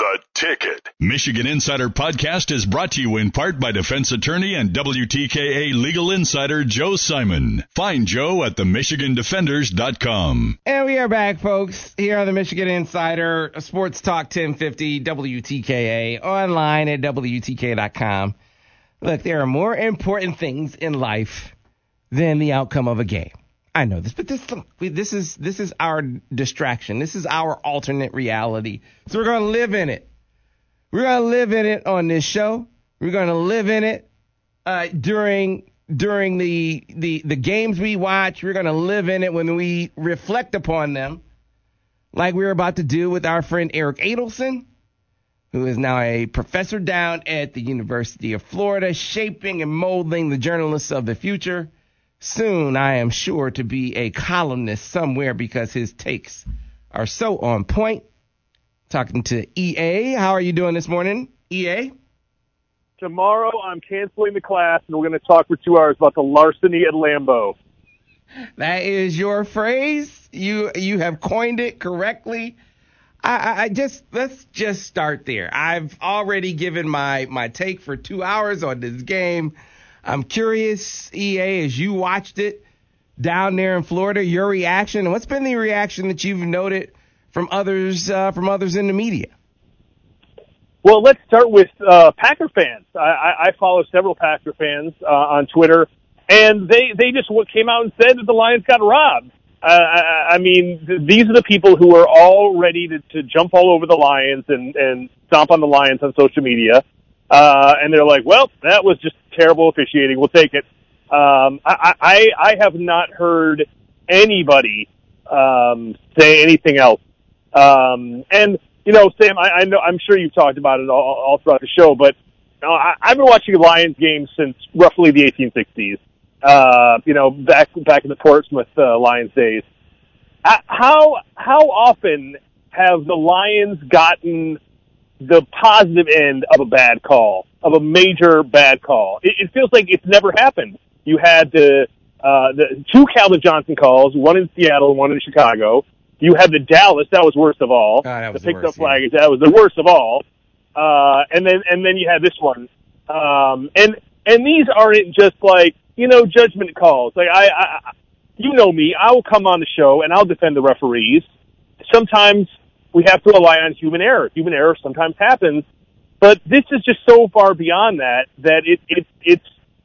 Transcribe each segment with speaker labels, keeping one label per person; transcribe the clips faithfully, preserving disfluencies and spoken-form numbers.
Speaker 1: The Ticket.
Speaker 2: Michigan Insider Podcast is brought to you in part by defense attorney and W T K A legal insider Joe Simon. Find Joe at the michigan defenders dot com.
Speaker 3: And we are back, folks, here on the Michigan Insider Sports Talk ten fifty W T K A, online at W T K dot com. Look, there are more important things in life than the outcome of a game. I know this, but this this is this is our distraction. This is our alternate reality. So we're going to live in it. We're going to live in it on this show. We're going to live in it uh, during during the, the the games we watch. We're going to live in it when we reflect upon them, like we're about to do with our friend Eric Adelson, who is now a professor down at the University of Florida, shaping and molding the journalists of the future. Soon, I am sure to be a columnist somewhere because his takes are so on point. Talking to E A. How are you doing this morning, E A?
Speaker 4: Tomorrow, I'm canceling the class, and we're going to talk for two hours about the larceny at Lambeau.
Speaker 3: That is your phrase. You you have coined it correctly. I, I, I just let's just start there. I've already given my my take for two hours on this game. I'm curious, E A, as you watched it down there in Florida, your reaction, and what's been the reaction that you've noted from others uh, from others in the media?
Speaker 4: Well, let's start with uh, Packer fans. I, I, I follow several Packer fans uh, on Twitter, and they, they just came out and said that the Lions got robbed. Uh, I, I mean, th- these are the people who are all ready to, to jump all over the Lions and, and stomp on the Lions on social media. Uh, and they're like, well, that was just terrible officiating. We'll take it. Um, I, I, I have not heard anybody um, say anything else. Um, and, you know, Sam, I, I know, I'm sure you've talked about it all, all throughout the show, but you know, I, I've been watching Lions games since roughly the eighteen sixties. Uh, you know, back back in the Portsmouth uh, Lions days. Uh, how how often have the Lions gotten the positive end of a bad call, of a major bad call? It, it feels like it's never happened. You had the, uh, the two Calvin Johnson calls, one in Seattle and one in Chicago. You had the Dallas, that was worst of all.
Speaker 3: Oh, that was
Speaker 4: the picked
Speaker 3: the
Speaker 4: up
Speaker 3: worst, yeah.
Speaker 4: flaggage, that was the worst of all. Uh, and then, and then you had this one. Um, and, and these aren't just like, you know, judgment calls. Like I, I, you know me, I will come on the show and I'll defend the referees. Sometimes we have to rely on human error. Human error sometimes happens, but this is just so far beyond that, that it, it it's,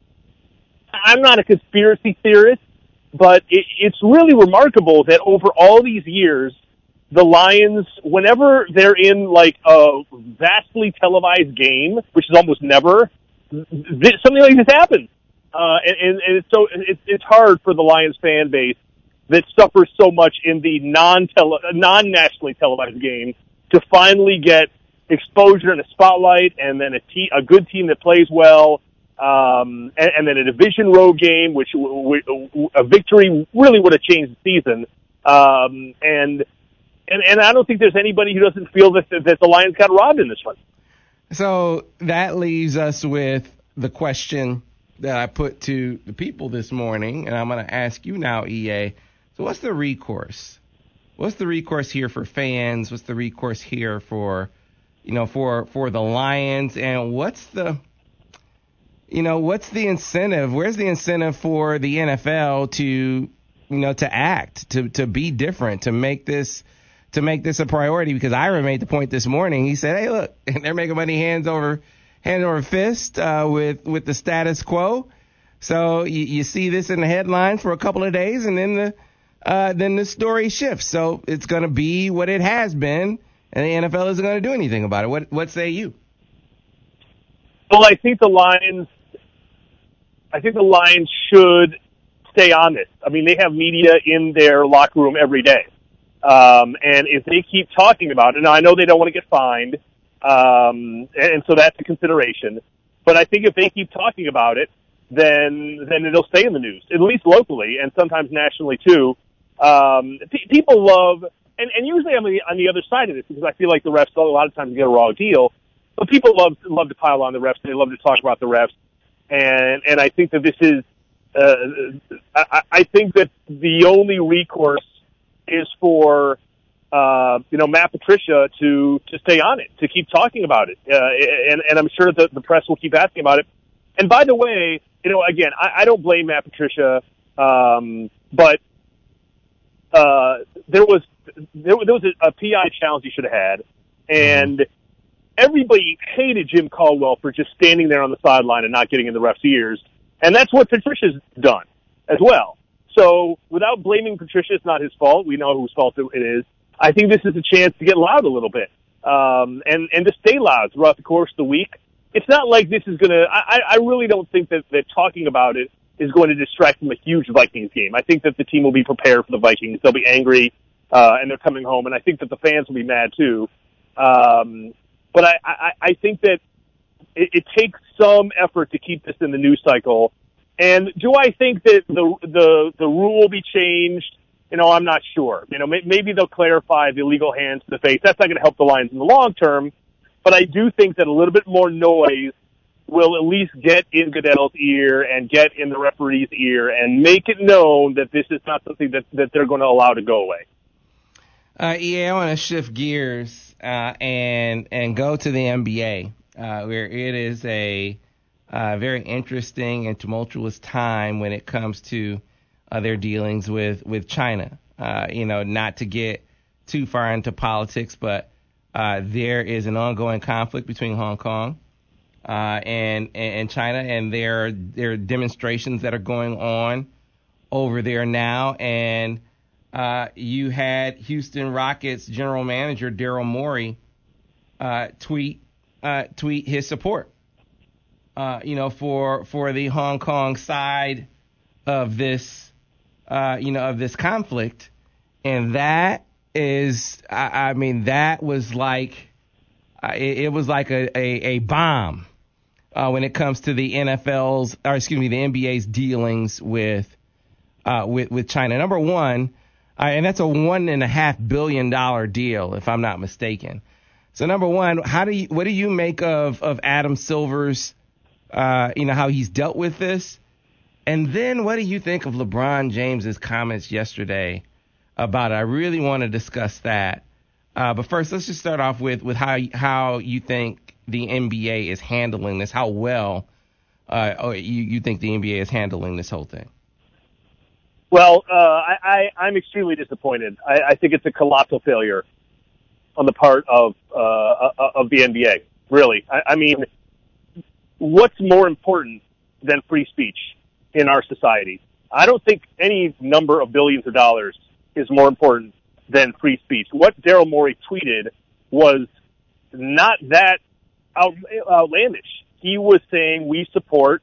Speaker 4: I'm not a conspiracy theorist, but it, it's really remarkable that over all these years, the Lions, whenever they're in like a vastly televised game, which is almost never, this, something like this happens. Uh, and, and, and it's so, it's, it's hard for the Lions fan base that suffers so much in the non-tele, non-nationally televised game to finally get exposure and a spotlight, and then a, te- a good team that plays well, um, and, and then a division road game, which w- w- a victory really would have changed the season. Um, and, and and I don't think there's anybody who doesn't feel that that the Lions got robbed in this one.
Speaker 3: So that leaves us with the question that I put to the people this morning, and I'm going to ask you now, E A. So what's the recourse? What's the recourse here for fans? What's the recourse here for, you know, for, for the Lions? And what's the, you know, what's the incentive? Where's the incentive for the N F L to, you know, to act, to, to be different, to make this, to make this a priority? Because Ira made the point this morning. He said, hey, look, they're making money hands over, hand over fist, uh, with, with the status quo. So you, you see this in the headlines for a couple of days, and then the, Uh, then the story shifts. So it's going to be what it has been, and the N F L isn't going to do anything about it. What what say you?
Speaker 4: Well, I think the Lions, I think the Lions should stay on this. I mean, they have media in their locker room every day. Um, and if they keep talking about it, now I know they don't want to get fined, um, and, and so that's a consideration. But I think if they keep talking about it, then then it'll stay in the news, at least locally and sometimes nationally too. Um, p- people love, and, and usually I'm on the, on the other side of this because I feel like the refs a lot of times get a raw deal, but people love love to pile on the refs. They love to talk about the refs, and and I think that this is, uh, I, I think that the only recourse is for uh, you know, Matt Patricia to, to stay on it, to keep talking about it. Uh, and, and I'm sure that the press will keep asking about it. And by the way, you know, again, I, I don't blame Matt Patricia, um, but uh, there was there, there was a, a P I challenge he should have had, and everybody hated Jim Caldwell for just standing there on the sideline and not getting in the ref's ears, and that's what Patricia's done as well. So without blaming Patricia, it's not his fault. We know whose fault it is. I think this is a chance to get loud a little bit, um, and and to stay loud throughout the course of the week. It's not like this is going to, I, I really don't think that, that talking about it is going to distract from a huge Vikings game. I think that the team will be prepared for the Vikings. They'll be angry, uh, and they're coming home, and I think that the fans will be mad too. Um, but I, I, I think that it, it takes some effort to keep this in the news cycle. And do I think that the, the, the rule will be changed? You know, I'm not sure. You know, may, maybe they'll clarify the illegal hands to the face. That's not going to help the Lions in the long term. But I do think that a little bit more noise will at least get in Goodell's ear and get in the referee's ear and make it known that this is not something that, that they're going to allow to go away.
Speaker 3: Uh, yeah, I want to shift gears uh, and and go to the N B A, uh, where it is a uh, very interesting and tumultuous time when it comes to uh, their dealings with, with China. Uh, you know, not to get too far into politics, but Uh, there is an ongoing conflict between Hong Kong uh, and and China, and there are, there are demonstrations that are going on over there now. And uh, you had Houston Rockets general manager Daryl Morey uh, tweet uh, tweet his support, uh, you know, for for the Hong Kong side of this, uh, you know, of this conflict, and that. Is I, I mean that was like uh, it, it was like a a, a bomb uh, when it comes to the N F L's or excuse me the N B A's dealings with uh, with with China. Number one, uh, and that's a one and a half billion dollar deal if I'm not mistaken. So number one, how do you what do you make of of Adam Silver's uh, you know how he's dealt with this, and then what do you think of LeBron James's comments yesterday? About it. I really want to discuss that. Uh, but first, let's just start off with, with how how you think the N B A is handling this, how well uh, oh, you, you think the N B A is handling this whole thing.
Speaker 4: Well, uh, I, I, I'm extremely disappointed. I, I think it's a colossal failure on the part of uh, of the N B A, really. I, I mean, what's more important than free speech in our society? I don't think any number of billions of dollars is more important than free speech. What Daryl Morey tweeted was not that out, outlandish. He was saying we support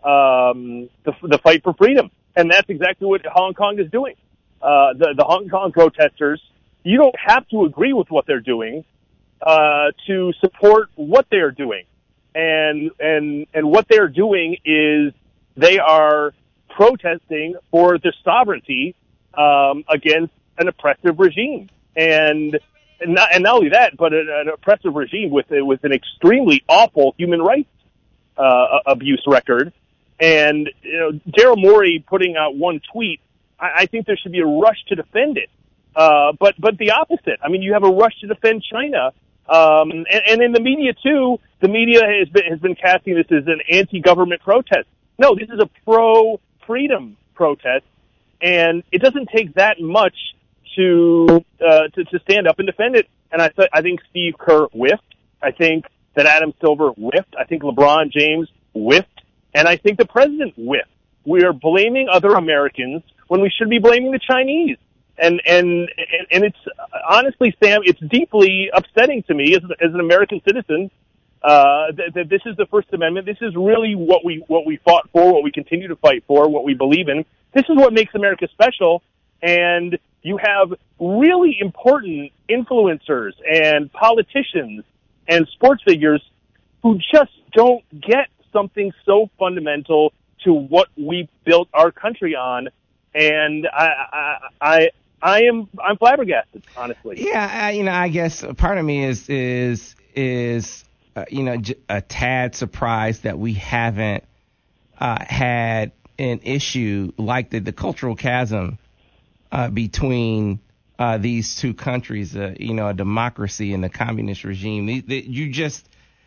Speaker 4: um, the, the fight for freedom, and that's exactly what Hong Kong is doing. Uh, the, the Hong Kong protesters, you don't have to agree with what they're doing uh, to support what they're doing. And, and, and what they're doing is they are protesting for their sovereignty Um, against an oppressive regime, and and not, and not only that, but an, an oppressive regime with with an extremely awful human rights uh, abuse record. And you know, Daryl Morey putting out one tweet, I, I think there should be a rush to defend it. Uh, but but the opposite. I mean, you have a rush to defend China, um, and, and in the media too. The media has been has been casting this as an anti-government protest. No, this is a pro-freedom protest. And it doesn't take that much to, uh, to, to stand up and defend it. And I th- I think Steve Kerr whiffed. I think that Adam Silver whiffed. I think LeBron James whiffed. And I think the president whiffed. We are blaming other Americans when we should be blaming the Chinese. And, and, and, and it's, honestly, Sam, it's deeply upsetting to me as, as an American citizen, uh, that, that this is the First Amendment. This is really what we, what we fought for, what we continue to fight for, what we believe in. This is what makes America special, and you have really important influencers and politicians and sports figures who just don't get something so fundamental to what we built our country on, and I, I, I, I am I'm flabbergasted, honestly.
Speaker 3: Yeah, I, you know, I guess part of me is is is uh, you know j- a tad surprised that we haven't uh, had an issue like the, the cultural chasm uh, between uh, these two countries, uh, you know, a democracy and a communist regime. The, the, you just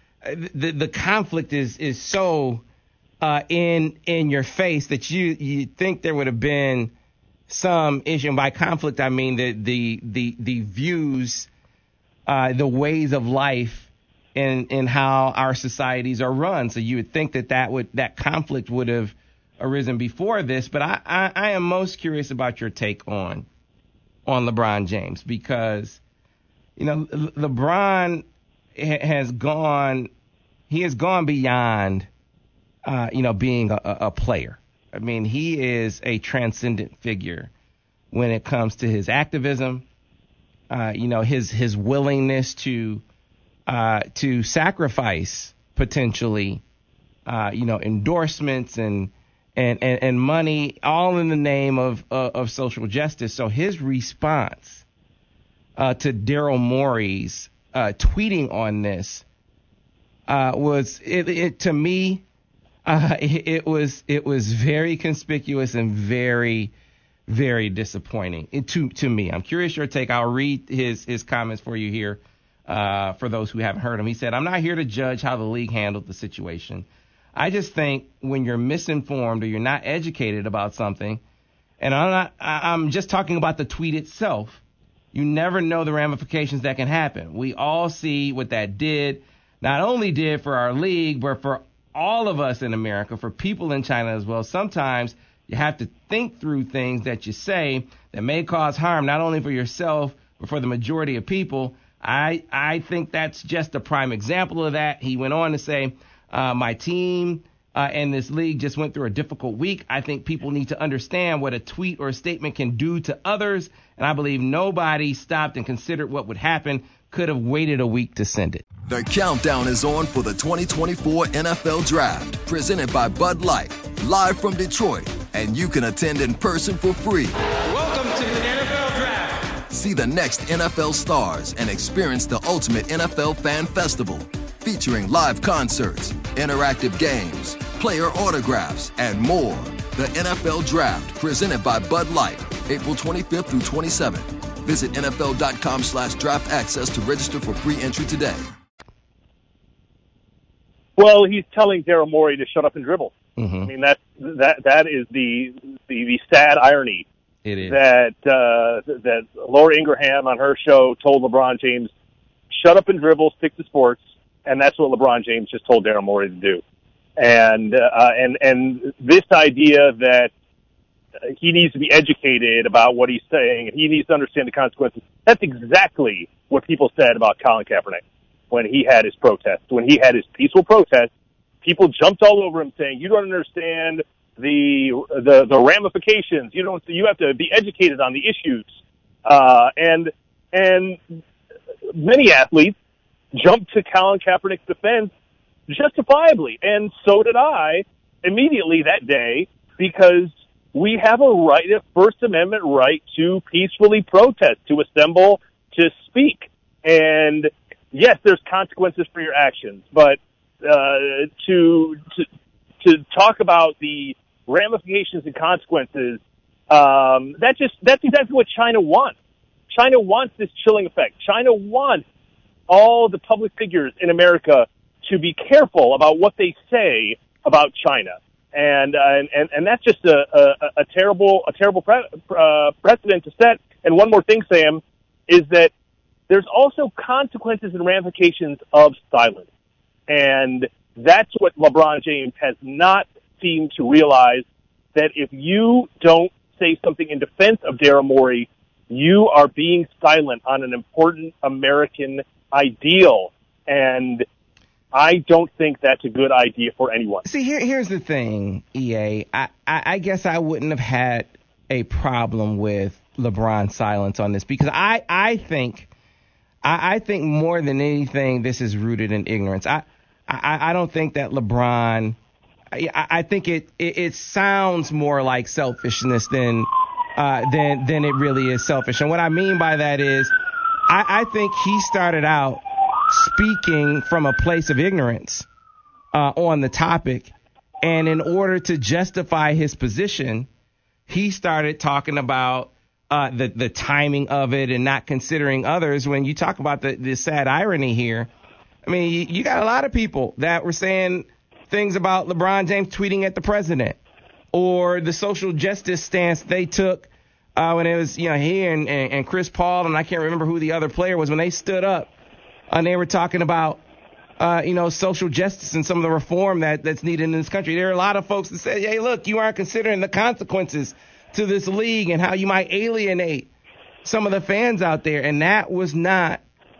Speaker 3: the the conflict is is so uh, in in your face that you you think there would have been some issue. And by conflict, I mean the the the the views, uh, the ways of life. In, in how our societies are run. So you would think that that would that conflict would have arisen before this. But I, I, I am most curious about your take on on LeBron James, because, you know, Le- LeBron ha- has gone he has gone beyond, uh, you know, being a, a player. I mean, he is a transcendent figure when it comes to his activism, uh, you know, his his willingness to Uh, to sacrifice potentially, uh, you know, endorsements and, and, and, and money, all in the name of uh, of social justice. So his response uh, to Daryl Morey's uh, tweeting on this uh, was, it, it, to me, uh, it, it was it was very conspicuous and very, very disappointing it, to to me. I'm curious your take. I'll read his his comments for you here. Uh, for those who haven't heard him, he said, "I'm not here to judge how the league handled the situation. I just think when you're misinformed or you're not educated about something, and I'm not, I'm just talking about the tweet itself, you never know the ramifications that can happen. We all see what that did, not only did for our league, but for all of us in America, for people in China as well. Sometimes you have to think through things that you say that may cause harm, not only for yourself, but for the majority of people. I I think that's just a prime example of that." He went on to say, uh, my team uh, and this league just went through a difficult week. I think people need to understand what a tweet or a statement can do to others. And I believe nobody stopped and considered what would happen, could have waited a week to send it.
Speaker 1: The countdown is on for the twenty twenty-four N F L Draft, presented by Bud Light, live from Detroit. And you can attend in person for free.
Speaker 5: Welcome to the N F L Draft.
Speaker 1: See the next N F L stars and experience the ultimate N F L fan festival, featuring live concerts, interactive games, player autographs, and more. The N F L Draft, presented by Bud Light, April twenty-fifth through twenty-seventh. Visit N F L dot com slash draft access to register for free entry today.
Speaker 4: Well, he's telling Daryl Morey to shut up and dribble.
Speaker 3: Mm-hmm.
Speaker 4: I mean, that that that is the the, the sad irony.
Speaker 3: It is.
Speaker 4: That uh, that Laura Ingraham on her show told LeBron James, "Shut up and dribble, stick to sports," and that's what LeBron James just told Daryl Morey to do. And uh, and and this idea that he needs to be educated about what he's saying and he needs to understand the consequences—that's exactly what people said about Colin Kaepernick when he had his protest, when he had his peaceful protest. People jumped all over him saying, "You don't understand the the the ramifications. You don't. You have to be educated on the issues." Uh, and and many athletes jumped to Colin Kaepernick's defense justifiably, and so did I immediately that day, because we have a right, a First Amendment right, to peacefully protest, to assemble, to speak. And yes, there's consequences for your actions, but uh, to to to talk about the ramifications and consequences, um, that just that's exactly what China wants. China wants this chilling effect. China wants all the public figures in America to be careful about what they say about China, and uh, and and that's just a, a, a terrible a terrible pre- uh, precedent to set. And one more thing, Sam, is that there's also consequences and ramifications of silence, and that's what LeBron James has not seemed to realize. That if you don't say something in defense of Daryl Morey, you are being silent on an important American ideal, and I don't think that's a good idea for anyone.
Speaker 3: See, here, here's the thing, E A. I, I, I guess I wouldn't have had a problem with LeBron's silence on this, because I, I think, I, I think more than anything, this is rooted in ignorance. I, I, I don't think that LeBron. I, I think it, it it sounds more like selfishness than uh, than than it really is selfish. And what I mean by that is, I, I think he started out speaking from a place of ignorance uh, on the topic, and in order to justify his position, he started talking about uh, the the timing of it and not considering others. When you talk about the, the sad irony here, I mean, you, you got a lot of people that were saying things about LeBron James tweeting at the president or the social justice stance they took uh, when it was, you know, he and, and, and Chris Paul, and I can't remember who the other player was, when they stood up and they were talking about, uh, you know, social justice and some of the reform that, that's needed in this country. There are a lot of folks that say, hey, look, you aren't considering the consequences to this league and how you might alienate some of the fans out there. And that was not,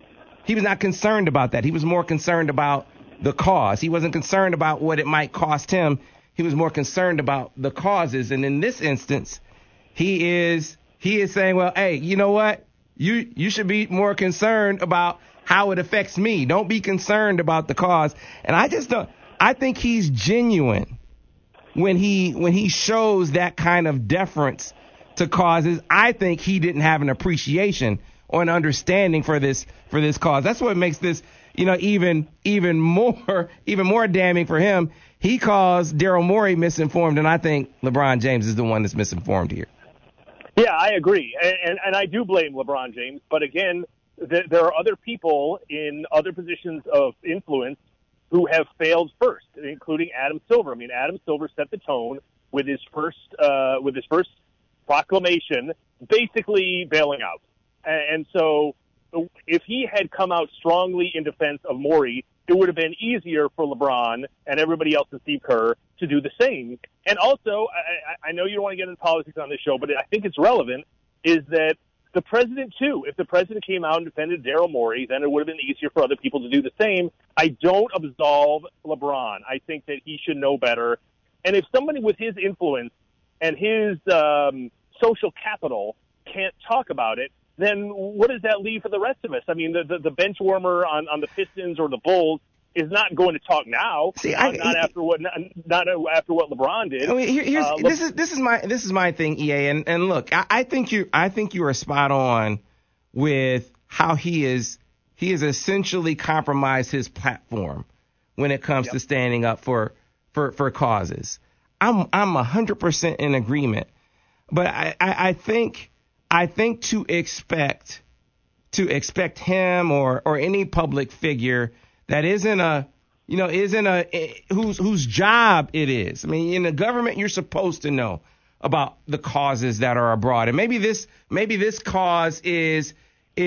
Speaker 3: he was not concerned about that. He was more concerned about the cause. He wasn't concerned about what it might cost him. He was more concerned about the causes. And in this instance, he is he is saying, well, hey, you know what? You you should be more concerned about how it affects me. Don't be concerned about the cause. And I just don't I think he's genuine when he when he shows that kind of deference to causes. I think he didn't have an appreciation or an understanding for this for this cause. That's what makes this, you know, even even more even more damning for him. He calls Daryl Morey misinformed, and I think LeBron James is the one that's misinformed here.
Speaker 4: Yeah, I agree, and and, and I do blame LeBron James. But again, th- there are other people in other positions of influence who have failed first, including Adam Silver. I mean, Adam Silver set the tone with his first uh, with his first proclamation, basically bailing out. And so if he had come out strongly in defense of Morey, it would have been easier for LeBron and everybody else and Steve Kerr to do the same. And also, I, I know you don't want to get into politics on this show, but I think it's relevant, is that the president, too, if the president came out and defended Daryl Morey, then it would have been easier for other people to do the same. I don't absolve LeBron. I think that he should know better. And if somebody with his influence and his um, social capital can't talk about it, then what does that leave for the rest of us? I mean, the, the, the bench warmer on, on the Pistons or the Bulls is not going to talk now.
Speaker 3: See,
Speaker 4: I,
Speaker 3: I,
Speaker 4: not after what not, not after what LeBron did.
Speaker 3: I mean, here, here's,
Speaker 4: uh,
Speaker 3: this is this is my this is my thing, E A. And, and look, I, I think you I think you are spot on with how he is he has essentially compromised his platform when it comes yep. to standing up for for, for causes. I'm I'm a hundred percent in agreement, but I, I, I think. I think to expect to expect him or or any public figure that isn't a you know isn't a whose whose job it is. I mean, in the government, you're supposed to know about the causes that are abroad, and maybe this maybe this cause is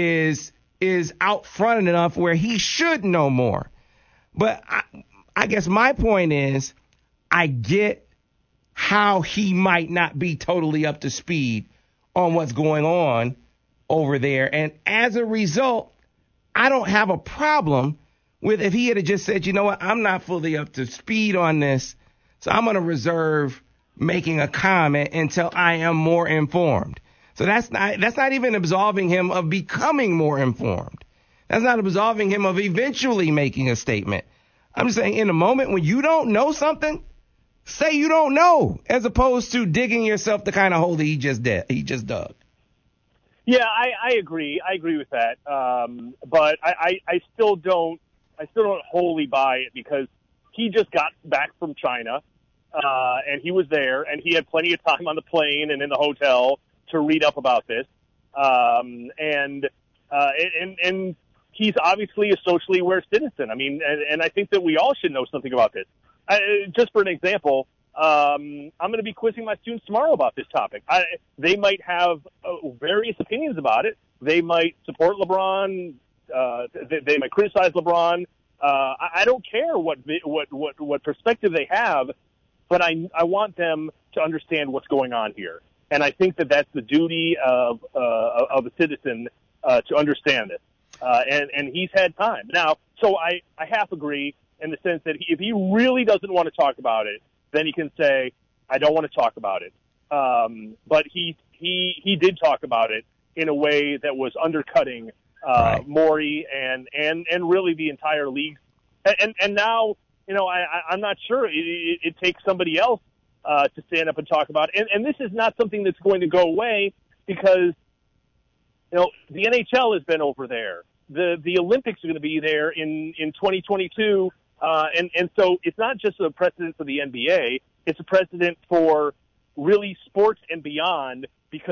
Speaker 3: is is out front enough where he should know more. But I, I guess my point is, I get how he might not be totally up to speed on what's going on over there. And as a result, I don't have a problem with if he had just said, you know what, I'm not fully up to speed on this, so I'm going to reserve making a comment until I am more informed. So that's not that's not even absolving him of becoming more informed. That's not absolving him of eventually making a statement. I'm just saying, in a moment when you don't know something, say you don't know, as opposed to digging yourself the kind of hole that he just did. He just dug.
Speaker 4: Yeah, I, I agree. I agree with that. Um, but I, I, I still don't. I still don't wholly buy it, because he just got back from China, uh, and he was there, and he had plenty of time on the plane and in the hotel to read up about this. Um, and uh, and and he's obviously a socially aware citizen. I mean, and, and I think that we all should know something about this. I, just for an example, um, I'm going to be quizzing my students tomorrow about this topic. I, they might have uh, various opinions about it. They might support LeBron. Uh, they, they might criticize LeBron. Uh, I, I don't care what, what what what perspective they have, but I I want them to understand what's going on here. And I think that that's the duty of uh, of a citizen uh, to understand it. Uh, and and he's had time now, so I I half agree, in the sense that he, if he really doesn't want to talk about it, then he can say, I don't want to talk about it. Um, but he, he, he did talk about it in a way that was undercutting, uh, right. Morey and, and, and really the entire league. And, and, and now, you know, I, I, I'm not sure it, it, it takes somebody else, uh, to stand up and talk about it. And, and this is not something that's going to go away, because, you know, the N H L has been over there. The, the Olympics are going to be there in, in twenty twenty-two. Uh, and, and so it's not just a precedent for the N B A, it's a precedent for really sports and beyond, because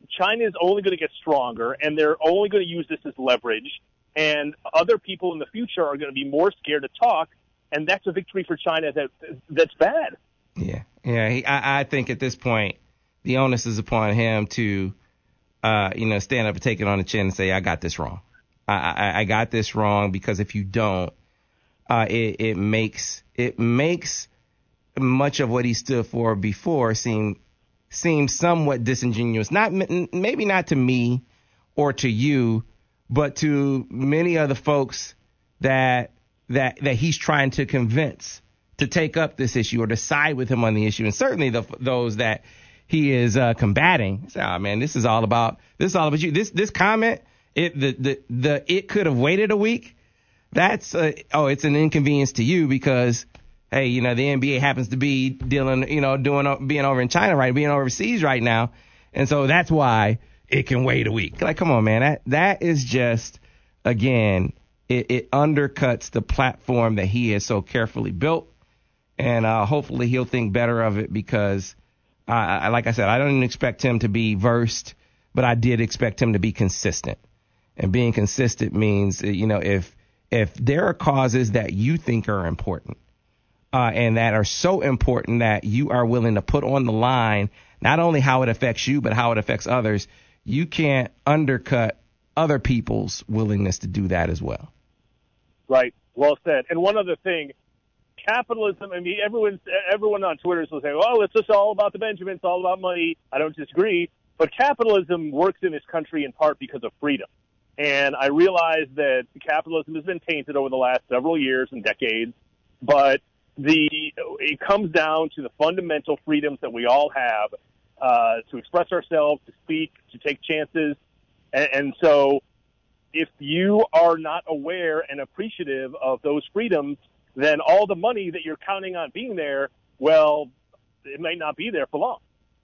Speaker 4: China is only going to get stronger, and they're only going to use this as leverage, and other people in the future are going to be more scared to talk, and that's a victory for China that that's bad.
Speaker 3: Yeah, yeah. He, I, I think at this point, the onus is upon him to, uh, you know, stand up and take it on the chin and say, I got this wrong. I, I, I got this wrong, because if you don't, uh, it, it makes it makes much of what he stood for before seem seem somewhat disingenuous. Not maybe not to me or to you, but to many of the folks that that that he's trying to convince to take up this issue or to side with him on the issue, and certainly the, those that he is uh, combating. Say, oh man, this is all about this is all about you. This this comment, it the the, the it could have waited a week. That's uh, oh, it's an inconvenience to you because, hey, you know, the N B A happens to be dealing, you know, doing being over in China, right, being overseas right now, and so that's why it can wait a week. Like, come on, man, that that is just, again, it, it undercuts the platform that he has so carefully built, and uh, hopefully he'll think better of it because, uh, I, like I said, I don't even expect him to be versed, but I did expect him to be consistent, and being consistent means, you know, if if there are causes that you think are important, Uh, and that are so important that you are willing to put on the line not only how it affects you, but how it affects others, you can't undercut other people's willingness to do that as well.
Speaker 4: Right. Well said. And one other thing, capitalism, I mean, everyone, everyone on Twitter will say, well, it's just all about the Benjamins, all about money. I don't disagree. But capitalism works in this country in part because of freedom. And I realize that capitalism has been tainted over the last several years and decades, but The it comes down to the fundamental freedoms that we all have uh, to express ourselves, to speak, to take chances. And, and so if you are not aware and appreciative of those freedoms, then all the money that you're counting on being there, well, it may not be there for long.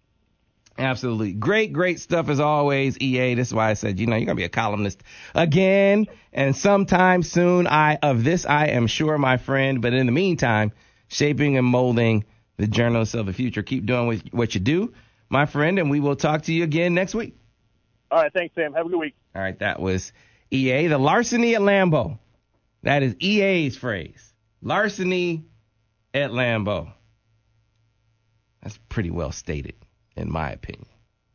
Speaker 3: Absolutely. Great, great stuff as always, E A. This is why I said, you know, you're going to be a columnist again. And sometime soon, I of this, I am sure, my friend. But in the meantime, shaping and molding the journalists of the future. Keep doing what you do, my friend, and we will talk to you again next week.
Speaker 4: All right. Thanks, Sam. Have a good week.
Speaker 3: All right. That was E A. The larceny at Lambeau. That is E A's phrase. Larceny at Lambeau. That's pretty well stated, in my opinion.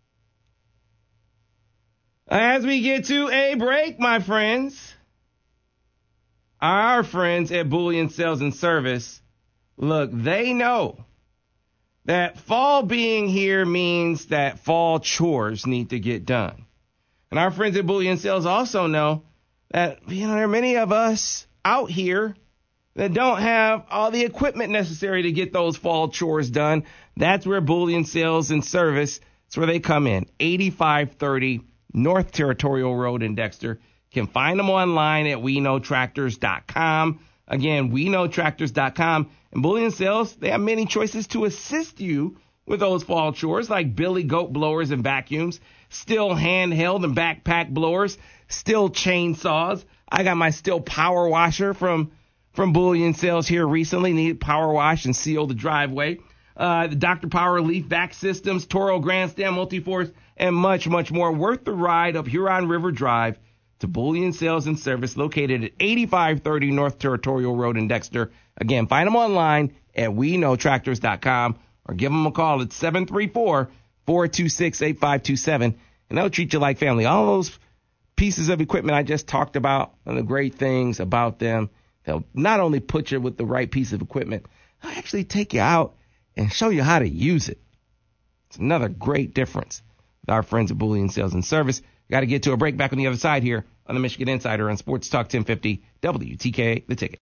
Speaker 3: As we get to a break, my friends, our friends at Bullion Sales and Service, look, they know that fall being here means that fall chores need to get done. And our friends at Bullion Sales also know that, you know, there are many of us out here that don't have all the equipment necessary to get those fall chores done. That's where Bullion Sales and Service, that's where they come in. eighty-five thirty North Territorial Road in Dexter. You can find them online at we know tractors dot com. Again, we know tractors dot com. And Bullion Sales, they have many choices to assist you with those fall chores, like Billy Goat blowers and vacuums, still handheld and backpack blowers, still chainsaws. I got my still power washer from from Bullion Sales here recently. Needed power wash and seal the driveway. Uh, the Doctor Power Leaf Vac Systems, Toro Grandstand Multiforce, and much, much more. Worth the ride up Huron River Drive to Bullion Sales and Service, located at eighty-five thirty North Territorial Road in Dexter. Again, find them online at we know tractors dot com or give them a call at seven three four, four two six, eight five two seven, and they'll treat you like family. All those pieces of equipment I just talked about and the great things about them, they'll not only put you with the right piece of equipment, they'll actually take you out and show you how to use it. It's another great difference with our friends at Bullion Sales and Service. Got to get to a break. Back on the other side here on the Michigan Insider on Sports Talk ten fifty W T K A, The Ticket.